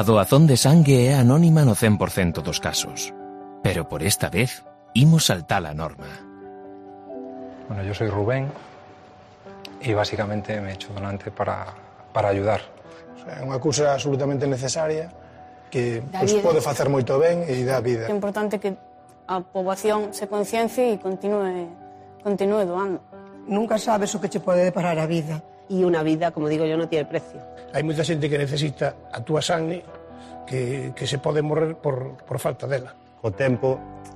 Speaker 18: A doazón de sangue é anónima no cen por cento dos casos. Pero por esta vez, imos saltar a norma.
Speaker 19: Bueno, yo soy Rubén y básicamente me he hecho donante para, para ayudar.
Speaker 20: O sea, é unha cousa absolutamente necesaria que pues, pode facer moito ben e dá vida.
Speaker 21: É importante que a poboación se conciencie e continúe, continúe doando.
Speaker 22: Nunca sabes o que che pode deparar a vida.
Speaker 23: E unha vida, como digo yo, non tiene precio.
Speaker 20: Hai moita xente que necesita a túa sangue que, que se pode morrer por, por falta dela.
Speaker 24: O tempo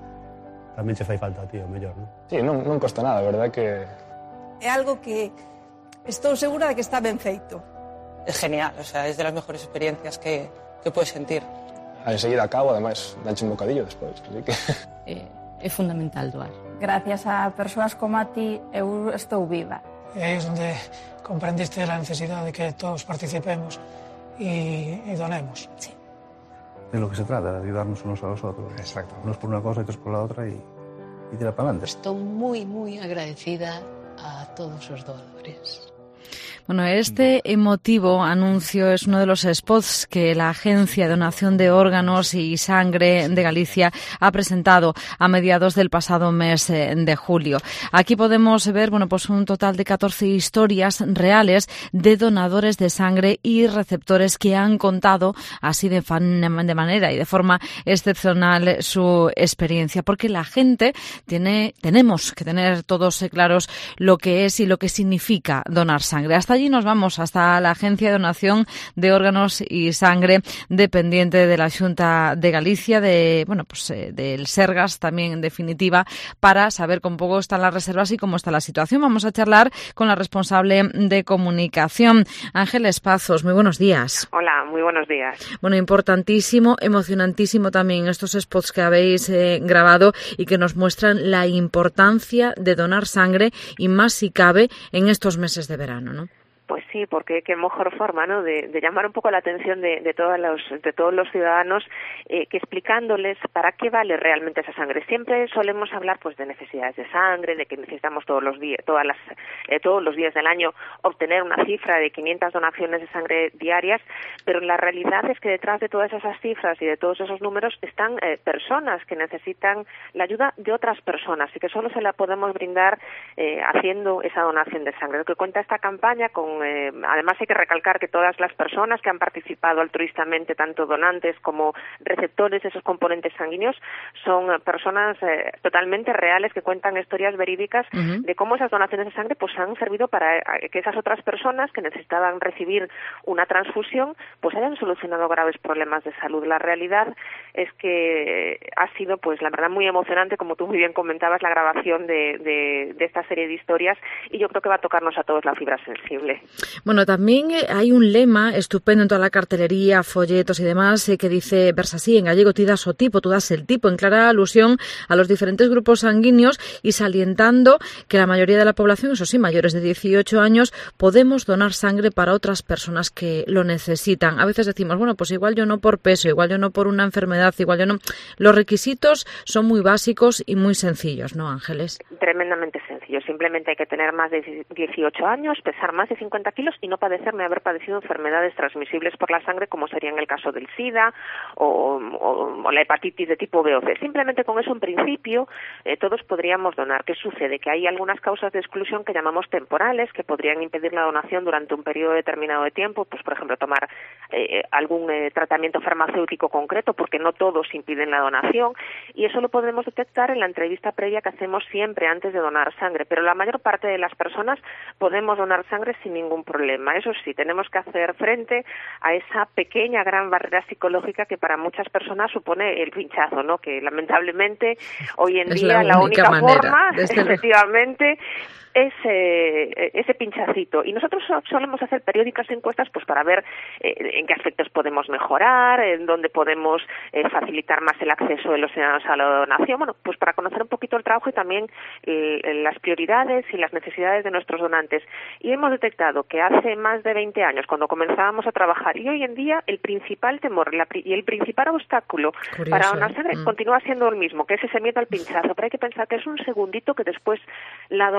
Speaker 24: tamén che fai falta a ti, o mellor, non?
Speaker 25: Sí, non, non costa nada, verdad que...
Speaker 22: É algo que estou segura de que está ben feito.
Speaker 26: Es genial, o sea, es de las mejores experiencias que, que puedes sentir.
Speaker 25: A enseguida acabo, además, danche un bocadillo despois, así que...
Speaker 27: É, é fundamental doar.
Speaker 28: Gracias a persoas como a ti, eu estou viva.
Speaker 29: É aí onde comprendiste a necesidade de que todos participemos y, y donemos.
Speaker 28: Sí.
Speaker 30: De lo que se trata, de ayudarnos unos a los otros.
Speaker 19: Exacto.
Speaker 30: Unos por una cosa y otros por la otra y, y tirar para adelante.
Speaker 27: Estoy muy, muy agradecida a todos los doadores.
Speaker 1: Bueno, este emotivo anuncio es uno de los spots que la Agencia de Donación de Órganos y Sangre de Galicia ha presentado a mediados del pasado mes de julio. Aquí podemos ver, bueno, pues un total de catorce historias reales de donadores de sangre y receptores que han contado así de, fan, de manera y de forma excepcional su experiencia, porque la gente tiene, tenemos que tener todos claros lo que es y lo que significa donar sangre. Hasta allí nos vamos, hasta la Agencia de Donación de Órganos y Sangre, dependiente de la Xunta de Galicia, de bueno, pues eh, del Sergas también, en definitiva, para saber cómo poco están las reservas y cómo está la situación. Vamos a charlar con la responsable de comunicación, Ángeles Pazos. Muy buenos días.
Speaker 31: Hola, muy buenos días.
Speaker 1: Bueno, importantísimo, emocionantísimo también estos spots que habéis eh, grabado y que nos muestran la importancia de donar sangre y más si cabe en estos meses de verano, ¿no?
Speaker 31: Pues sí, porque qué mejor forma, ¿no?, de, de llamar un poco la atención de, de todos los de todos los ciudadanos, eh, que explicándoles para qué vale realmente esa sangre. Siempre solemos hablar, pues, de necesidades de sangre, de que necesitamos todos los días, todas las, eh, todos los días del año obtener una cifra de quinientas donaciones de sangre diarias, pero la realidad es que detrás de todas esas cifras y de todos esos números están eh, personas que necesitan la ayuda de otras personas y que solo se la podemos brindar eh, haciendo esa donación de sangre. Lo que cuenta esta campaña con Eh, además hay que recalcar que todas las personas que han participado altruistamente, tanto donantes como receptores de esos componentes sanguíneos, son eh, personas eh, totalmente reales que cuentan historias verídicas uh-huh. de cómo esas donaciones de sangre pues han servido para eh, que esas otras personas que necesitaban recibir una transfusión pues hayan solucionado graves problemas de salud. La realidad es que ha sido, pues la verdad, muy emocionante, como tú muy bien comentabas, la grabación de, de, de esta serie de historias, y yo creo que va a tocarnos a todos la fibra sensible.
Speaker 1: Bueno, también hay un lema estupendo en toda la cartelería, folletos y demás, eh, que dice, versa así, en gallego, ti das o tipo, tú das el tipo, en clara alusión a los diferentes grupos sanguíneos y salientando que la mayoría de la población, eso sí, mayores de dieciocho años, podemos donar sangre para otras personas que lo necesitan. A veces decimos, bueno, pues igual yo no por peso, igual yo no por una enfermedad, igual yo no... Los requisitos son muy básicos y muy sencillos, ¿no, Ángeles?
Speaker 31: Tremendamente sencillos. Simplemente hay que tener más de dieciocho años, pesar más de cincuenta kilos y no padecer ni haber padecido enfermedades transmisibles por la sangre, como sería en el caso del SIDA o, o, o la hepatitis de tipo B o C. Simplemente con eso, en principio, eh, todos podríamos donar. ¿Qué sucede? Que hay algunas causas de exclusión que llamamos temporales, que podrían impedir la donación durante un periodo determinado de tiempo, pues por ejemplo tomar eh, algún eh, tratamiento farmacéutico concreto, porque no todos impiden la donación, y eso lo podemos detectar en la entrevista previa que hacemos siempre antes de donar sangre, pero la mayor parte de las personas podemos donar sangre sin ningún problema. Eso sí, tenemos que hacer frente a esa pequeña gran barrera psicológica que para muchas personas supone el pinchazo, ¿no? Que lamentablemente hoy en es día la única, la única forma, este... efectivamente, es eh, ese pinchacito. Y nosotros solemos hacer periódicas encuestas pues para ver eh, en qué aspectos podemos mejorar, en dónde podemos eh, facilitar más el acceso de los ciudadanos a la donación, bueno, pues para conocer un poquito el trabajo y también eh, las prioridades y las necesidades de nuestros donantes. Y hemos detectado que hace más de veinte años, cuando comenzábamos a trabajar, y hoy en día el principal temor la, y el principal obstáculo Curioso, para donar sangre mm. continúa siendo el mismo, que es ese miedo al pinchazo. Pero hay que pensar que es un segundito que después la donación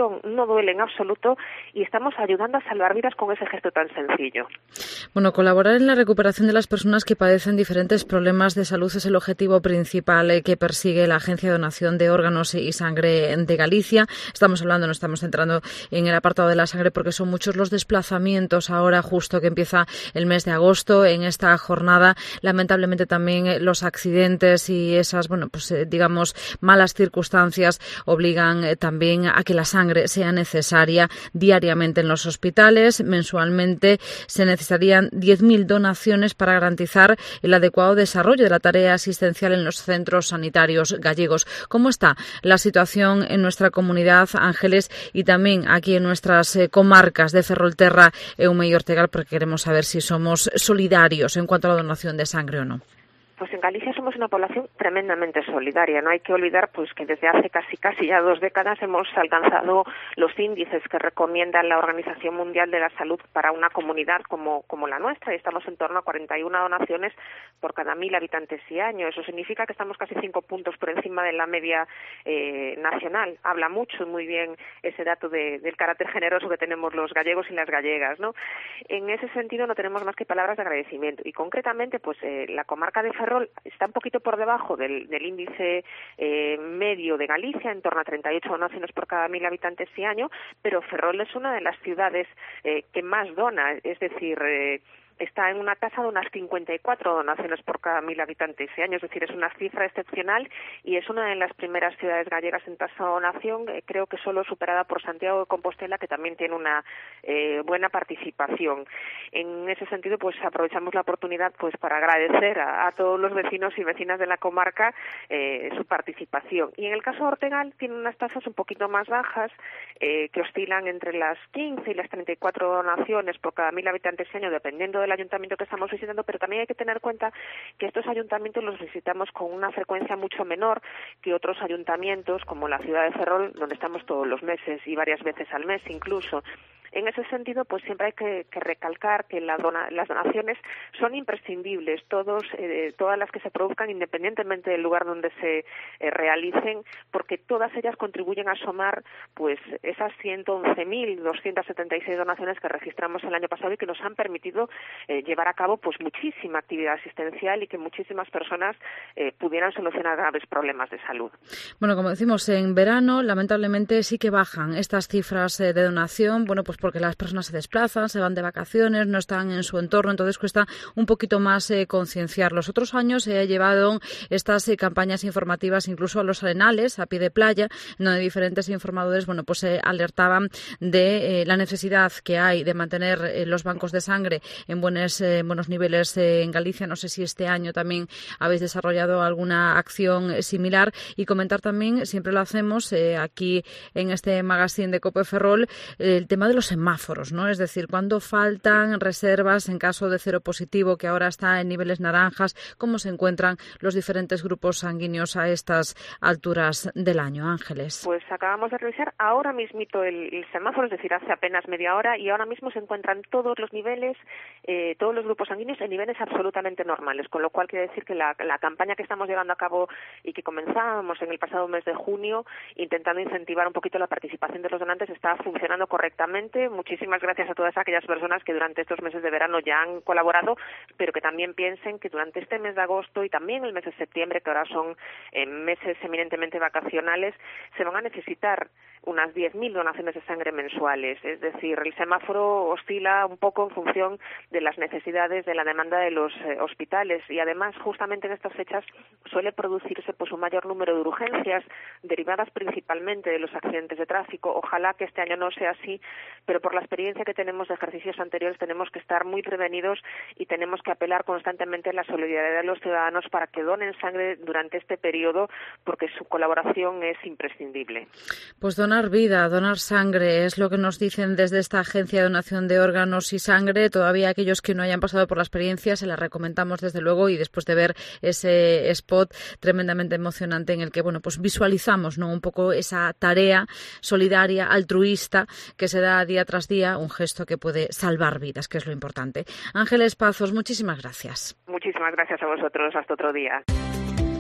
Speaker 31: son, no duele en absoluto y estamos ayudando a salvar vidas con ese gesto tan sencillo.
Speaker 1: Bueno, colaborar en la recuperación de las personas que padecen diferentes problemas de salud es el objetivo principal eh, que persigue la Agencia de Donación de Órganos y Sangre de Galicia. Estamos hablando, nos estamos centrando en el apartado de la sangre porque son muchos los desplazamientos ahora justo que empieza el mes de agosto. En esta jornada, lamentablemente también eh, los accidentes y esas, bueno, pues eh, digamos, malas circunstancias obligan eh, también a que la sangre sea necesaria diariamente en los hospitales. Mensualmente se necesitarían diez mil donaciones para garantizar el adecuado desarrollo de la tarea asistencial en los centros sanitarios gallegos. ¿Cómo está la situación en nuestra comunidad, Ángeles, y también aquí en nuestras eh, comarcas de Ferrolterra, Eume y Ortegal? Porque queremos saber si somos solidarios en cuanto a la donación de sangre o no.
Speaker 31: Pues en Galicia somos una población tremendamente solidaria. No hay que olvidar pues que desde hace casi casi ya dos décadas hemos alcanzado los índices que recomienda la Organización Mundial de la Salud para una comunidad como, como la nuestra, y estamos en torno a cuarenta y una donaciones por cada mil habitantes y año. Eso significa que estamos casi cinco puntos por encima de la media eh, nacional. Habla mucho, muy bien, ese dato de, del carácter generoso que tenemos los gallegos y las gallegas, ¿no? En ese sentido no tenemos más que palabras de agradecimiento. Y concretamente, pues eh, la comarca de Ferrol está un poquito por debajo del, del índice eh, medio de Galicia, en torno a treinta y ocho donaciones por cada mil habitantes y año, pero Ferrol es una de las ciudades eh, que más dona, es decir, eh, está en una tasa de unas cincuenta y cuatro donaciones por cada mil habitantes y año, es decir, es una cifra excepcional y es una de las primeras ciudades gallegas en tasa de donación, eh, creo que solo superada por Santiago de Compostela, que también tiene una eh, buena participación. En ese sentido, pues aprovechamos la oportunidad pues para agradecer a, a todos los vecinos y vecinas de la comarca eh, su participación. Y en el caso de Ortegal tiene unas tasas un poquito más bajas, eh, que oscilan entre las quince y las treinta y cuatro donaciones por cada mil habitantes y año, dependiendo de el ayuntamiento que estamos visitando, pero también hay que tener en cuenta que estos ayuntamientos los visitamos con una frecuencia mucho menor que otros ayuntamientos, como la ciudad de Ferrol, donde estamos todos los meses y varias veces al mes incluso. En ese sentido, pues siempre hay que, que recalcar que la dona, las donaciones son imprescindibles, todos, eh, todas las que se produzcan, independientemente del lugar donde se eh, realicen, porque todas ellas contribuyen a sumar pues esas ciento once mil doscientas setenta y seis donaciones que registramos el año pasado y que nos han permitido eh, llevar a cabo pues muchísima actividad asistencial y que muchísimas personas eh, pudieran solucionar graves problemas de salud.
Speaker 1: Bueno, como decimos, en verano lamentablemente sí que bajan estas cifras eh, de donación, bueno, pues porque las personas se desplazan, se van de vacaciones, no están en su entorno, entonces cuesta un poquito más eh, concienciar. Los otros años se eh, llevado estas eh, campañas informativas incluso a los arenales, a pie de playa, donde diferentes informadores, bueno, pues eh, alertaban de eh, la necesidad que hay de mantener eh, los bancos de sangre en buenos, eh, buenos niveles eh, en Galicia. No sé si este año también habéis desarrollado alguna acción eh, similar, y comentar también, siempre lo hacemos eh, aquí en este magazine de Cope Ferrol, eh, el tema de los semáforos, ¿no? Es decir, cuando faltan reservas en caso de cero positivo, que ahora está en niveles naranjas, ¿cómo se encuentran los diferentes grupos sanguíneos a estas alturas del año, Ángeles?
Speaker 31: Pues acabamos de revisar ahora mismito el, el semáforo, es decir, hace apenas media hora, y ahora mismo se encuentran todos los niveles, eh, todos los grupos sanguíneos en niveles absolutamente normales, con lo cual quiere decir que la, la campaña que estamos llevando a cabo y que comenzábamos en el pasado mes de junio, intentando incentivar un poquito la participación de los donantes, está funcionando correctamente. Muchísimas gracias a todas aquellas personas que durante estos meses de verano ya han colaborado, pero que también piensen que durante este mes de agosto y también el mes de septiembre, que ahora son eh, meses eminentemente vacacionales, se van a necesitar unas diez mil donaciones de sangre mensuales. Es decir, el semáforo oscila un poco en función de las necesidades de la demanda de los eh, hospitales, y además justamente en estas fechas suele producirse pues un mayor número de urgencias derivadas principalmente de los accidentes de tráfico. Ojalá que este año no sea así, pero por la experiencia que tenemos de ejercicios anteriores tenemos que estar muy prevenidos y tenemos que apelar constantemente a la solidaridad de los ciudadanos para que donen sangre durante este periodo, porque su colaboración es imprescindible.
Speaker 1: Pues donar vida, donar sangre es lo que nos dicen desde esta Agencia de Donación de Órganos y Sangre. Todavía aquellos que no hayan pasado por la experiencia se la recomendamos desde luego, y después de ver ese spot tremendamente emocionante en el que bueno pues visualizamos, ¿no?, un poco esa tarea solidaria, altruista que se da día tras día, un gesto que puede salvar vidas, que es lo importante. Ángeles Pazos, muchísimas gracias.
Speaker 31: Muchísimas gracias a vosotros. Hasta otro día.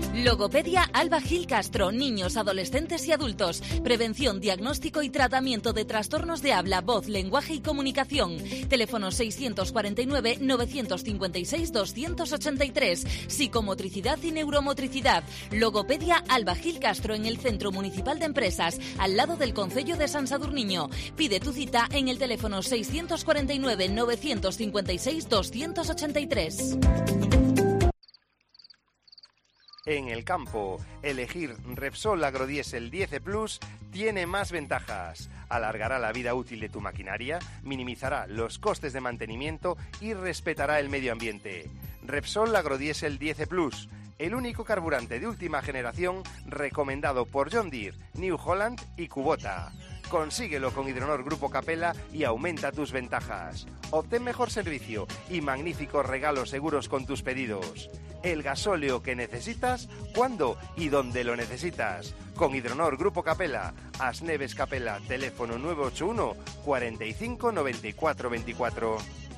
Speaker 2: Logopedia Alba Gil Castro, niños, adolescentes y adultos. Prevención, diagnóstico y tratamiento de trastornos de habla, voz, lenguaje y comunicación. Teléfono seiscientos cuarenta y nueve, novecientos cincuenta y seis, doscientos ochenta y tres. Psicomotricidad y neuromotricidad. Logopedia Alba Gil Castro en el Centro Municipal de Empresas, al lado del Concello de San Sadurniño. Pide tu cita en el teléfono seiscientos cuarenta y nueve, novecientos cincuenta y seis, doscientos ochenta y tres.
Speaker 3: En el campo, elegir Repsol Agrodiesel diez Plus tiene más ventajas. Alargará la vida útil de tu maquinaria, minimizará los costes de mantenimiento y respetará el medio ambiente. Repsol Agrodiesel diez Plus, el único carburante de última generación recomendado por John Deere, New Holland y Kubota. Consíguelo con Hidronor Grupo Capella y aumenta tus ventajas. Obtén mejor servicio y magníficos regalos seguros con tus pedidos. El gasóleo que necesitas, cuándo y dónde lo necesitas. Con Hidronor Grupo Capella, Asneves Capella, teléfono nueve ocho uno, cuarenta y cinco, noventa y cuatro veinticuatro.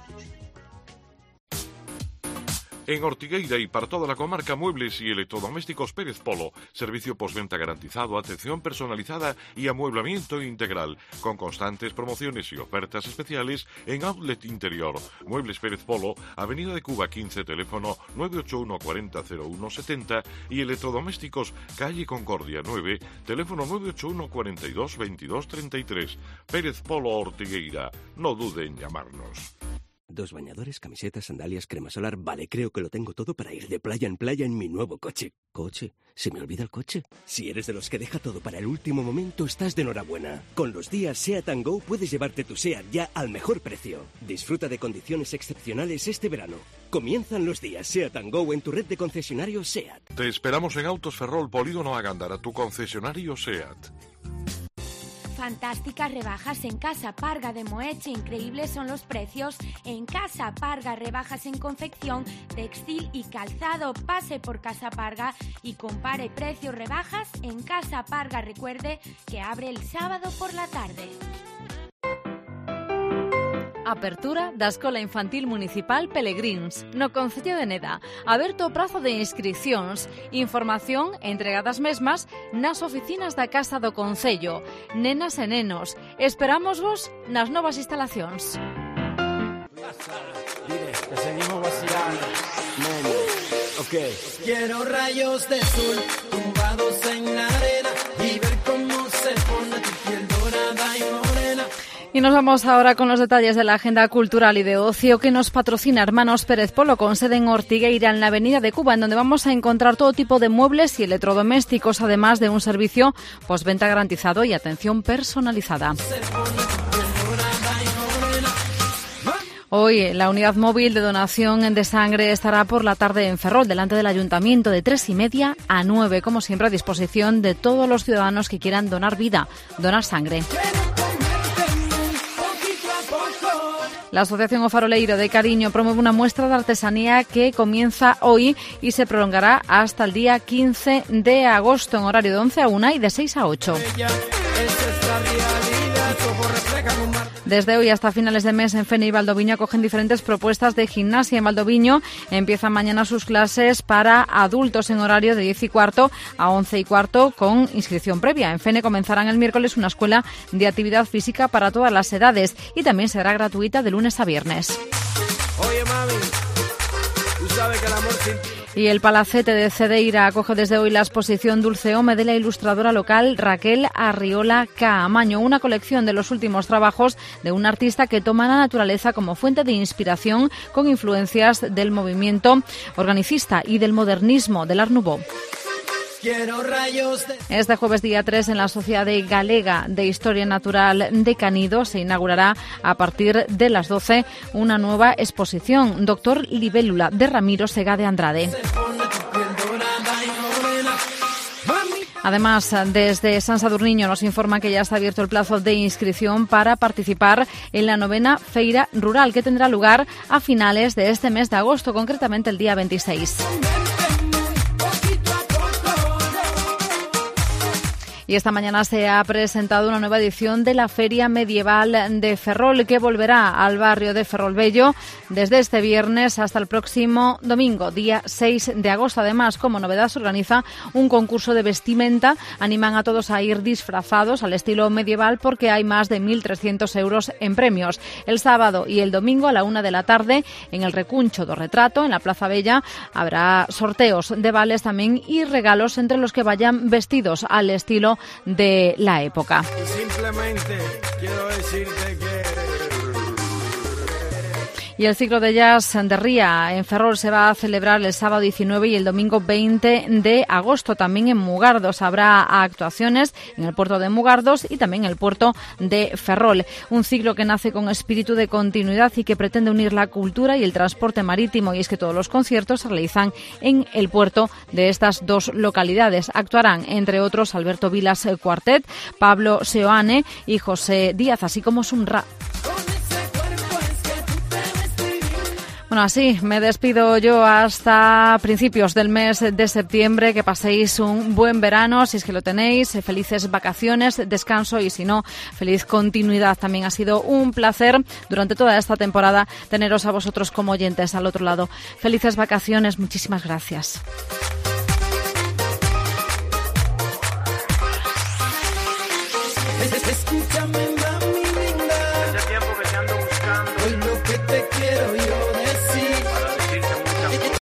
Speaker 5: En Ortigueira y para toda la comarca, muebles y electrodomésticos Pérez Polo. Servicio postventa garantizado, atención personalizada y amueblamiento integral. Con constantes promociones y ofertas especiales en Outlet Interior. Muebles Pérez Polo, Avenida de Cuba quince, teléfono nueve ocho uno, cuarenta, cero uno setenta. Y electrodomésticos Calle Concordia nueve, teléfono nueve ocho uno, cuarenta y dos, veintidós treinta y tres. Pérez Polo Ortigueira. No dude en llamarnos.
Speaker 4: Dos bañadores, camisetas, sandalias, crema solar. Vale, creo que lo tengo todo para ir de playa en playa en mi nuevo coche. ¿Coche? ¿Se me olvida el coche? Si eres de los que deja todo para el último momento, estás de enhorabuena. Con los días Seat and Go puedes llevarte tu Seat ya al mejor precio. Disfruta de condiciones excepcionales este verano. Comienzan los días Seat and Go en tu red de concesionarios Seat.
Speaker 5: Te esperamos en Autos Ferrol, Polígono Agándara, tu concesionario Seat.
Speaker 6: Fantásticas rebajas en Casa Parga de Moeche. Increíbles son los precios en Casa Parga. Rebajas en confección, textil y calzado. Pase por Casa Parga y compare precios. Rebajas en Casa Parga. Recuerde que abre el sábado por la tarde.
Speaker 1: Apertura da Escola Infantil Municipal Pelegrins, no Concello de Neda. Aberto o prazo de inscripcións. Información entregada as mesmas nas oficinas da Casa do Concello. Nenas e nenos, esperamos vos nas novas instalacións.
Speaker 7: Dile, te seguimos vacilando. Nene, ok. Quiero rayos de sol tumbados en la arena y ver cómo se pone tu piel dorada y morena.
Speaker 1: Y nos vamos ahora con los detalles de la agenda cultural y de ocio que nos patrocina Hermanos Pérez Polo, con sede en Ortigueira, en la Avenida de Cuba, en donde vamos a encontrar todo tipo de muebles y electrodomésticos, además de un servicio postventa garantizado y atención personalizada. Hoy la unidad móvil de donación de sangre estará por la tarde en Ferrol, delante del Ayuntamiento, de tres y media a nueve, como siempre a disposición de todos los ciudadanos que quieran donar vida, donar sangre. La Asociación O Faroleiro de Cariño promueve una muestra de artesanía que comienza hoy y se prolongará hasta el día quince de agosto en horario de once a una y de seis a ocho. Desde hoy hasta finales de mes en Fene y Valdoviño acogen diferentes propuestas de gimnasia. En Valdoviño empiezan mañana sus clases para adultos en horario de diez y cuarto a once y cuarto con inscripción previa. En Fene comenzarán el miércoles una escuela de actividad física para todas las edades y también será gratuita de lunes a viernes.
Speaker 7: Oye, mami, tú sabes que el amor sin...
Speaker 1: Y el Palacete de Cedeira acoge desde hoy la exposición Dulce Home de la ilustradora local Raquel Arriola Caamaño, una colección de los últimos trabajos de un artista que toma la naturaleza como fuente de inspiración con influencias del movimiento organicista y del modernismo del Art Nouveau. Este jueves día tres en la Sociedade Galega de Historia Natural de Canido se inaugurará a partir de las doce una nueva exposición, Doctor Libélula, de Ramiro Sega de Andrade. Además, desde San Sadurniño nos informan que ya está abierto el plazo de inscripción para participar en la novena Feira Rural, que tendrá lugar a finales de este mes de agosto, concretamente el día veintiséis. Y esta mañana se ha presentado una nueva edición de la Feria Medieval de Ferrol, que volverá al barrio de Ferrolbello desde este viernes hasta el próximo domingo, día seis de agosto. Además, como novedad, se organiza un concurso de vestimenta. Animan a todos a ir disfrazados al estilo medieval porque hay más de mil trescientos euros en premios. El sábado y el domingo a la una de la tarde en el Recuncho do Retrato, en la Plaza Bella, habrá sorteos de vales también y regalos entre los que vayan vestidos al estilo de la época.
Speaker 7: Simplemente quiero decirte que...
Speaker 1: Y el ciclo de jazz de Ría en Ferrol se va a celebrar el sábado diecinueve y el domingo veinte de agosto. También en Mugardos habrá actuaciones en el puerto de Mugardos y también en el puerto de Ferrol. Un ciclo que nace con espíritu de continuidad y que pretende unir la cultura y el transporte marítimo. Y es que todos los conciertos se realizan en el puerto de estas dos localidades. Actuarán, entre otros, Alberto Vilas Cuartet, Pablo Seoane y José Díaz, así como Sumra. Bueno, así me despido yo hasta principios del mes de septiembre. Que paséis un buen verano, si es que lo tenéis. Felices vacaciones, descanso y si no, feliz continuidad. También ha sido un placer durante toda esta temporada teneros a vosotros como oyentes al otro lado. Felices vacaciones, muchísimas gracias.